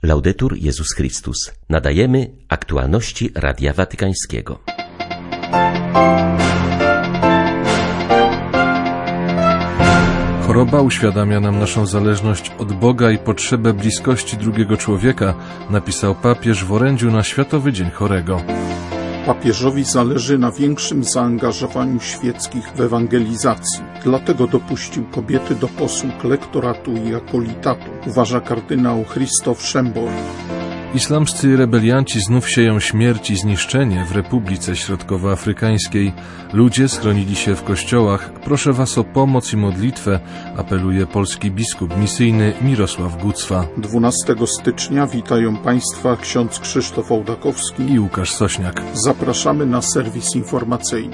Laudetur Jezus Chrystus. Nadajemy aktualności Radia Watykańskiego. Choroba uświadamia nam naszą zależność od Boga i potrzebę bliskości drugiego człowieka, napisał papież w orędziu na Światowy Dzień Chorego. Papieżowi zależy na większym zaangażowaniu świeckich w ewangelizacji. Dlatego dopuścił kobiety do posług lektoratu i akolitatu, uważa kardynał Christoph Schönborn. Islamscy rebelianci znów sieją śmierć i zniszczenie w Republice Środkowoafrykańskiej. Ludzie schronili się w kościołach. Proszę was o pomoc i modlitwę, apeluje polski biskup misyjny Mirosław Gucwa. 12 stycznia witają Państwa ksiądz Krzysztof Ołdakowski i Łukasz Sośniak. Zapraszamy na serwis informacyjny.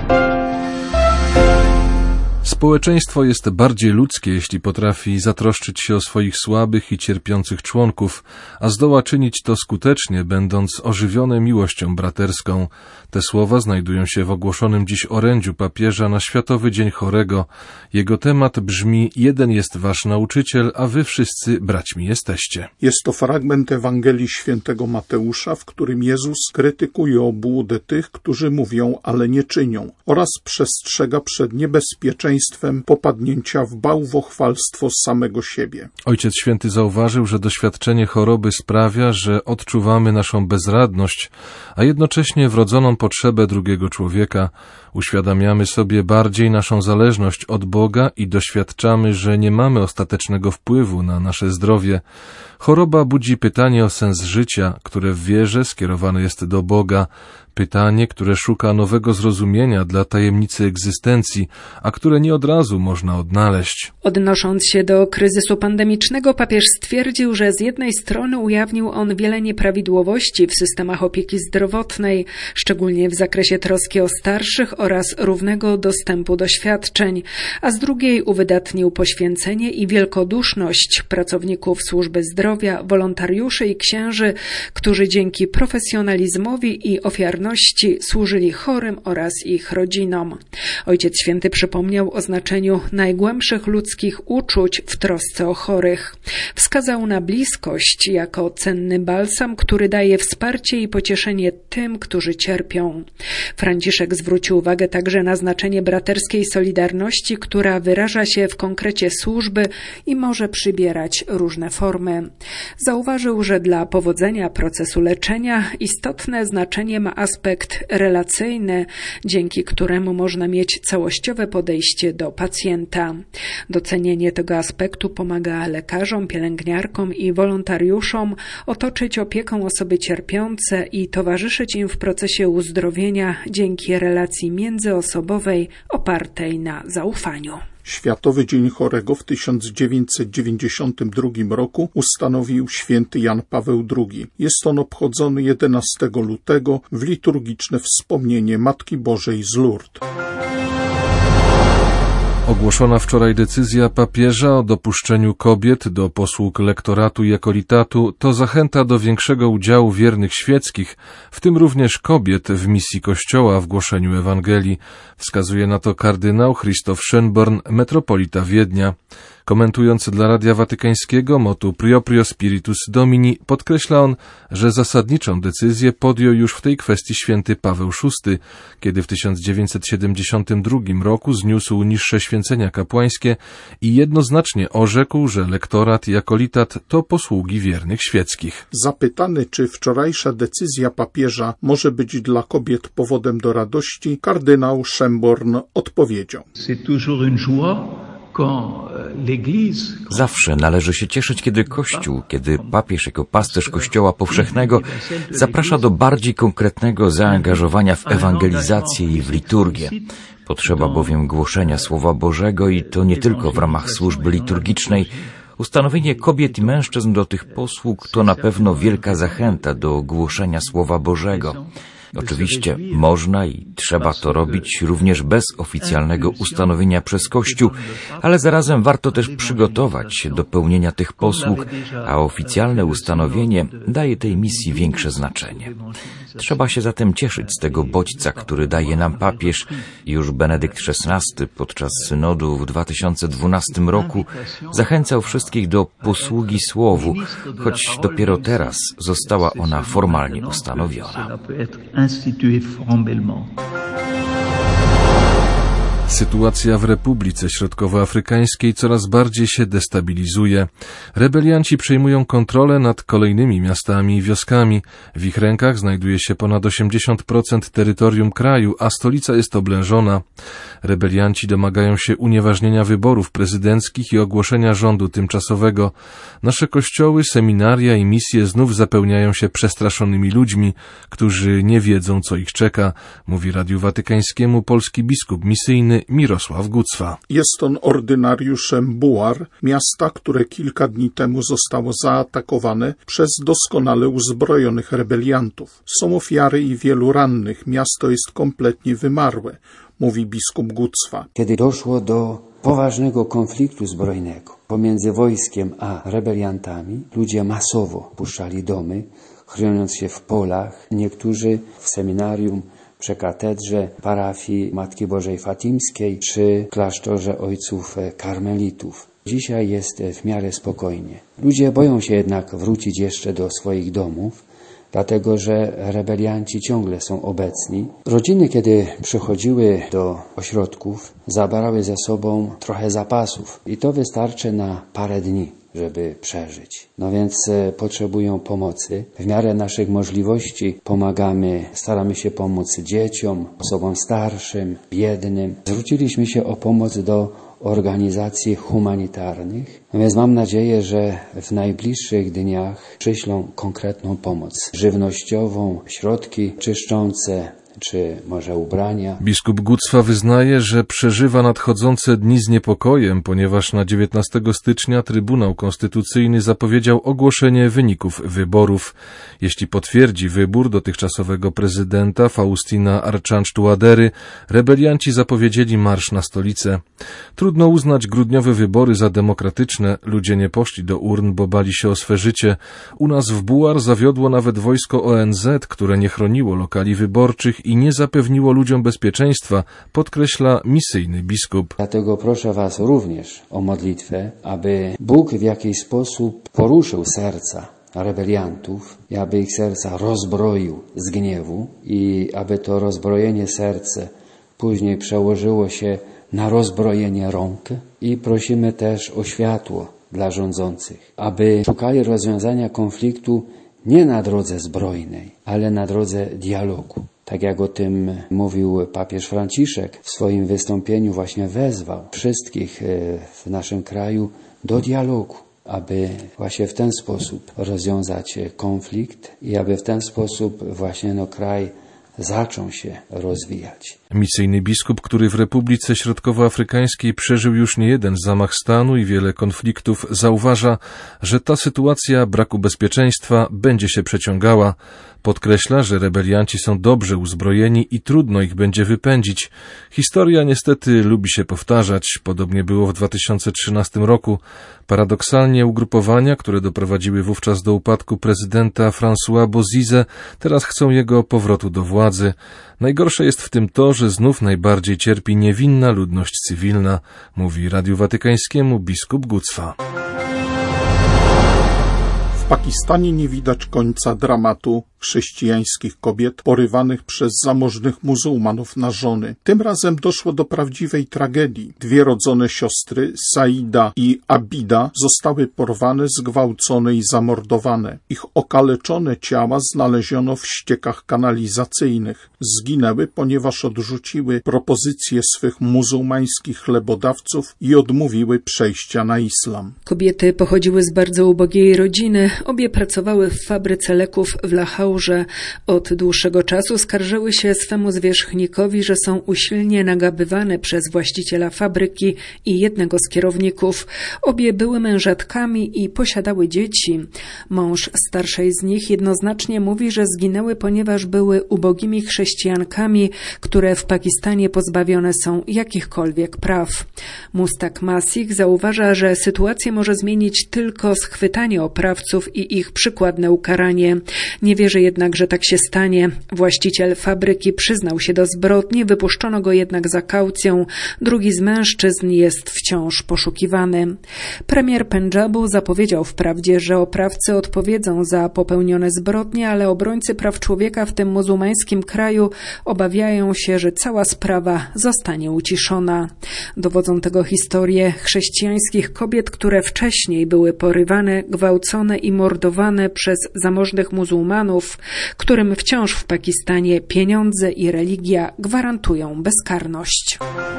Społeczeństwo jest bardziej ludzkie, jeśli potrafi zatroszczyć się o swoich słabych i cierpiących członków, a zdoła czynić to skutecznie, będąc ożywione miłością braterską. Te słowa znajdują się w ogłoszonym dziś orędziu papieża na Światowy Dzień Chorego. Jego temat brzmi: jeden jest wasz nauczyciel, a wy wszyscy braćmi jesteście. Jest to fragment Ewangelii Świętego Mateusza, w którym Jezus krytykuje obłudę tych, którzy mówią, ale nie czynią, oraz przestrzega przed niebezpieczeństwem popadnięcia w bałwochwalstwo samego siebie. Ojciec Święty zauważył, że doświadczenie choroby sprawia, że odczuwamy naszą bezradność, a jednocześnie wrodzoną potrzebę drugiego człowieka. Uświadamiamy sobie bardziej naszą zależność od Boga i doświadczamy, że nie mamy ostatecznego wpływu na nasze zdrowie. Choroba budzi pytanie o sens życia, które w wierze skierowane jest do Boga. Pytanie, które szuka nowego zrozumienia dla tajemnicy egzystencji, a które nie od razu można odnaleźć. Odnosząc się do kryzysu pandemicznego, papież stwierdził, że z jednej strony ujawnił on wiele nieprawidłowości w systemach opieki zdrowotnej, szczególnie w zakresie troski o starszych oraz równego dostępu do świadczeń, a z drugiej uwydatnił poświęcenie i wielkoduszność pracowników służby zdrowia, wolontariuszy i księży, którzy dzięki profesjonalizmowi i ofiarności służyli chorym oraz ich rodzinom. Ojciec Święty przypomniał o znaczeniu najgłębszych ludzkich uczuć w trosce o chorych. Wskazał na bliskość jako cenny balsam, który daje wsparcie i pocieszenie tym, którzy cierpią. Franciszek zwrócił uwagę także na znaczenie braterskiej solidarności, która wyraża się w konkrecie służby i może przybierać różne formy. Zauważył, że dla powodzenia procesu leczenia istotne znaczenie ma aspekt relacyjny, dzięki któremu można mieć całościowe podejście do pacjenta. Docenienie tego aspektu pomaga lekarzom, pielęgniarkom i wolontariuszom otoczyć opieką osoby cierpiące i towarzyszyć im w procesie uzdrowienia dzięki relacji międzyosobowej opartej na zaufaniu. Światowy Dzień Chorego w 1992 roku ustanowił święty Jan Paweł II. Jest on obchodzony 11 lutego w liturgiczne wspomnienie Matki Bożej z Lourdes. Ogłoszona wczoraj decyzja papieża o dopuszczeniu kobiet do posług lektoratu i akolitatu to zachęta do większego udziału wiernych świeckich, w tym również kobiet w misji Kościoła w głoszeniu Ewangelii. Wskazuje na to kardynał Christoph Schönborn, metropolita Wiednia. Komentując dla Radia Watykańskiego motu Proprio Spiritus Domini, podkreśla on, że zasadniczą decyzję podjął już w tej kwestii święty Paweł VI, kiedy w 1972 roku zniósł niższe święcenia kapłańskie i jednoznacznie orzekł, że lektorat i akolitat to posługi wiernych świeckich. Zapytany, czy wczorajsza decyzja papieża może być dla kobiet powodem do radości, kardynał Schönborn odpowiedział: Zawsze należy się cieszyć, kiedy Kościół, kiedy papież jako pasterz Kościoła powszechnego zaprasza do bardziej konkretnego zaangażowania w ewangelizację i w liturgię. Potrzeba bowiem głoszenia Słowa Bożego i to nie tylko w ramach służby liturgicznej. Ustanowienie kobiet i mężczyzn do tych posług to na pewno wielka zachęta do głoszenia Słowa Bożego. Oczywiście można i trzeba to robić również bez oficjalnego ustanowienia przez Kościół, ale zarazem warto też przygotować się do pełnienia tych posług, a oficjalne ustanowienie daje tej misji większe znaczenie. Trzeba się zatem cieszyć z tego bodźca, który daje nam papież. Już Benedykt XVI podczas synodu w 2012 roku zachęcał wszystkich do posługi słowu, choć dopiero teraz została ona formalnie ustanowiona. Sytuacja w Republice Środkowoafrykańskiej coraz bardziej się destabilizuje. Rebelianci przejmują kontrolę nad kolejnymi miastami i wioskami. W ich rękach znajduje się ponad 80% terytorium kraju, a stolica jest oblężona. Rebelianci domagają się unieważnienia wyborów prezydenckich i ogłoszenia rządu tymczasowego. Nasze kościoły, seminaria i misje znów zapełniają się przestraszonymi ludźmi, którzy nie wiedzą, co ich czeka, mówi Radiu Watykańskiemu polski biskup misyjny Mirosław Gucwa. Jest on ordynariuszem Buar, miasta, które kilka dni temu zostało zaatakowane przez doskonale uzbrojonych rebeliantów. Są ofiary i wielu rannych. Miasto jest kompletnie wymarłe, mówi biskup Gucwa. Kiedy doszło do poważnego konfliktu zbrojnego pomiędzy wojskiem a rebeliantami, ludzie masowo puszczali domy, chroniąc się w polach. Niektórzy w seminarium, przy katedrze parafii Matki Bożej Fatimskiej czy klasztorze ojców karmelitów. Dzisiaj jest w miarę spokojnie. Ludzie boją się jednak wrócić jeszcze do swoich domów, dlatego że rebelianci ciągle są obecni. Rodziny, kiedy przychodziły do ośrodków, zabrały ze sobą trochę zapasów i to wystarczy na parę dni, żeby przeżyć. No więc potrzebują pomocy. W miarę naszych możliwości pomagamy, staramy się pomóc dzieciom, osobom starszym, biednym. Zwróciliśmy się o pomoc do organizacji humanitarnych. No więc mam nadzieję, że w najbliższych dniach przyślą konkretną pomoc żywnościową, środki czyszczące, czy może ubrania. Biskup Gucwa wyznaje, że przeżywa nadchodzące dni z niepokojem, ponieważ na 19 stycznia Trybunał Konstytucyjny zapowiedział ogłoszenie wyników wyborów. Jeśli potwierdzi wybór dotychczasowego prezydenta Faustina Archange-Touadery, rebelianci zapowiedzieli marsz na stolicę. Trudno uznać grudniowe wybory za demokratyczne. Ludzie nie poszli do urn, bo bali się o swe życie. U nas w Buar zawiodło nawet wojsko ONZ, które nie chroniło lokali wyborczych i nie zapewniło ludziom bezpieczeństwa, podkreśla misyjny biskup. Dlatego proszę Was również o modlitwę, aby Bóg w jakiś sposób poruszył serca rebeliantów i aby ich serca rozbroił z gniewu i aby to rozbrojenie serce później przełożyło się na rozbrojenie rąk. I prosimy też o światło dla rządzących, aby szukali rozwiązania konfliktu nie na drodze zbrojnej, ale na drodze dialogu. Tak jak o tym mówił papież Franciszek w swoim wystąpieniu, właśnie wezwał wszystkich w naszym kraju do dialogu, aby właśnie w ten sposób rozwiązać konflikt i aby w ten sposób właśnie kraj zaczął się rozwijać. Misyjny biskup, który w Republice Środkowoafrykańskiej przeżył już niejeden zamach stanu i wiele konfliktów, zauważa, że ta sytuacja braku bezpieczeństwa będzie się przeciągała. Podkreśla, że rebelianci są dobrze uzbrojeni i trudno ich będzie wypędzić. Historia niestety lubi się powtarzać. Podobnie było w 2013 roku. Paradoksalnie ugrupowania, które doprowadziły wówczas do upadku prezydenta François Bozizé, teraz chcą jego powrotu do władzy. Najgorsze jest w tym to, że znów najbardziej cierpi niewinna ludność cywilna, mówi Radiu Watykańskiemu biskup Gucwa. W Pakistanie nie widać końca dramatu chrześcijańskich kobiet porywanych przez zamożnych muzułmanów na żony. Tym razem doszło do prawdziwej tragedii. Dwie rodzone siostry, Saida i Abida, zostały porwane, zgwałcone i zamordowane. Ich okaleczone ciała znaleziono w ściekach kanalizacyjnych. Zginęły, ponieważ odrzuciły propozycje swych muzułmańskich chlebodawców i odmówiły przejścia na islam. Kobiety pochodziły z bardzo ubogiej rodziny. Obie pracowały w fabryce leków w Lahore. że od dłuższego czasu skarżyły się swemu zwierzchnikowi, że są usilnie nagabywane przez właściciela fabryki i jednego z kierowników. Obie były mężatkami i posiadały dzieci. Mąż starszej z nich jednoznacznie mówi, że zginęły, ponieważ były ubogimi chrześcijankami, które w Pakistanie pozbawione są jakichkolwiek praw. Mustak Masih zauważa, że sytuację może zmienić tylko schwytanie oprawców i ich przykładne ukaranie. Nie wierzy jednak, że tak się stanie. Właściciel fabryki przyznał się do zbrodni, wypuszczono go jednak za kaucją. Drugi z mężczyzn jest wciąż poszukiwany. Premier Pendżabu zapowiedział wprawdzie, że oprawcy odpowiedzą za popełnione zbrodnie, ale obrońcy praw człowieka w tym muzułmańskim kraju obawiają się, że cała sprawa zostanie uciszona. Dowodzą tego historie chrześcijańskich kobiet, które wcześniej były porywane, gwałcone i mordowane przez zamożnych muzułmanów, którym wciąż w Pakistanie pieniądze i religia gwarantują bezkarność.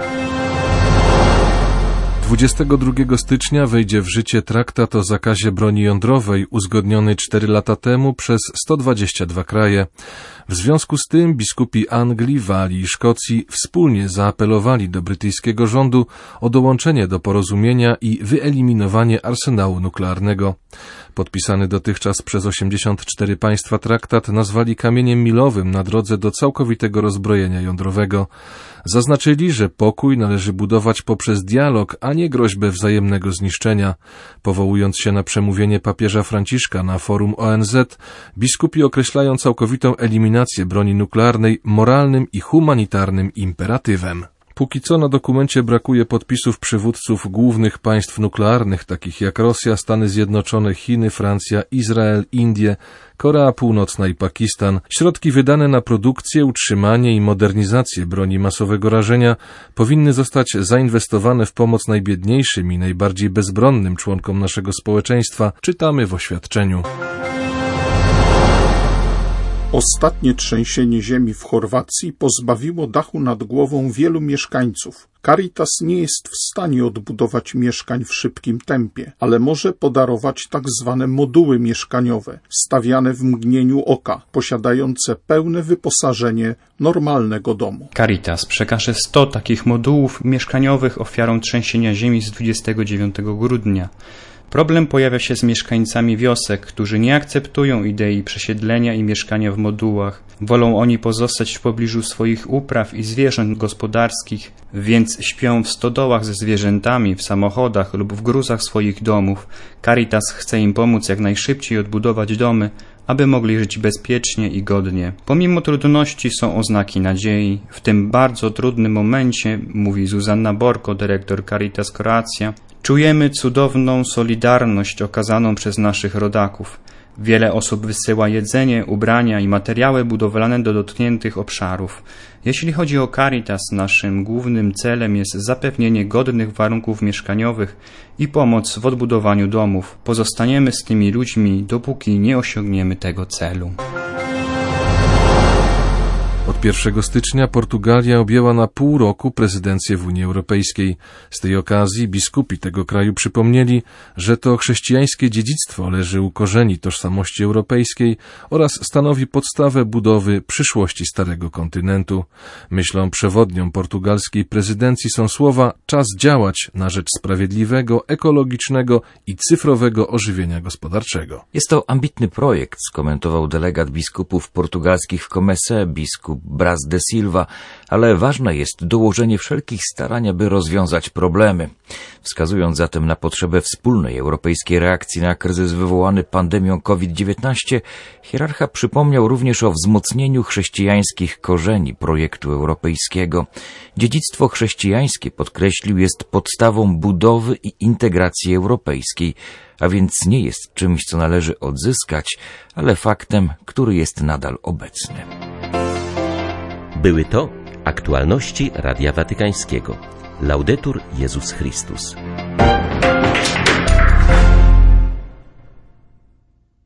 22 stycznia wejdzie w życie traktat o zakazie broni jądrowej uzgodniony 4 lata temu przez 122 kraje. W związku z tym biskupi Anglii, Walii i Szkocji wspólnie zaapelowali do brytyjskiego rządu o dołączenie do porozumienia i wyeliminowanie arsenału nuklearnego. Podpisany dotychczas przez 84 państwa traktat nazwali kamieniem milowym na drodze do całkowitego rozbrojenia jądrowego. Zaznaczyli, że pokój należy budować poprzez dialog, a nie groźbę wzajemnego zniszczenia. Powołując się na przemówienie papieża Franciszka na forum ONZ, biskupi określają całkowitą eliminację broni nuklearnej moralnym i humanitarnym imperatywem. Póki co na dokumencie brakuje podpisów przywódców głównych państw nuklearnych, takich jak Rosja, Stany Zjednoczone, Chiny, Francja, Izrael, Indie, Korea Północna i Pakistan. Środki wydane na produkcję, utrzymanie i modernizację broni masowego rażenia powinny zostać zainwestowane w pomoc najbiedniejszym i najbardziej bezbronnym członkom naszego społeczeństwa, czytamy w oświadczeniu. Ostatnie trzęsienie ziemi w Chorwacji pozbawiło dachu nad głową wielu mieszkańców. Caritas nie jest w stanie odbudować mieszkań w szybkim tempie, ale może podarować tak zwane moduły mieszkaniowe, stawiane w mgnieniu oka, posiadające pełne wyposażenie normalnego domu. Caritas przekaże 100 takich modułów mieszkaniowych ofiarom trzęsienia ziemi z 29 grudnia. Problem pojawia się z mieszkańcami wiosek, którzy nie akceptują idei przesiedlenia i mieszkania w modułach. Wolą oni pozostać w pobliżu swoich upraw i zwierząt gospodarskich, więc śpią w stodołach ze zwierzętami, w samochodach lub w gruzach swoich domów. Caritas chce im pomóc jak najszybciej odbudować domy, aby mogli żyć bezpiecznie i godnie. Pomimo trudności są oznaki nadziei. W tym bardzo trudnym momencie, mówi Zuzanna Borko, dyrektor Caritas Croatia, czujemy cudowną solidarność okazaną przez naszych rodaków. Wiele osób wysyła jedzenie, ubrania i materiały budowlane do dotkniętych obszarów. Jeśli chodzi o Caritas, naszym głównym celem jest zapewnienie godnych warunków mieszkaniowych i pomoc w odbudowaniu domów. Pozostaniemy z tymi ludźmi, dopóki nie osiągniemy tego celu. Od 1 stycznia Portugalia objęła na pół roku prezydencję w Unii Europejskiej. Z tej okazji biskupi tego kraju przypomnieli, że to chrześcijańskie dziedzictwo leży u korzeni tożsamości europejskiej oraz stanowi podstawę budowy przyszłości Starego Kontynentu. Myślą przewodnią portugalskiej prezydencji są słowa „czas działać na rzecz sprawiedliwego, ekologicznego i cyfrowego ożywienia gospodarczego”. Jest to ambitny projekt, skomentował delegat biskupów portugalskich w Comecé, biskup Braz de Silva, ale ważne jest dołożenie wszelkich starań, aby rozwiązać problemy. Wskazując zatem na potrzebę wspólnej europejskiej reakcji na kryzys wywołany pandemią COVID-19, hierarcha przypomniał również o wzmocnieniu chrześcijańskich korzeni projektu europejskiego. Dziedzictwo chrześcijańskie, podkreślił, jest podstawą budowy i integracji europejskiej, a więc nie jest czymś, co należy odzyskać, ale faktem, który jest nadal obecny. Były to aktualności Radia Watykańskiego. Laudetur Jezus Chrystus.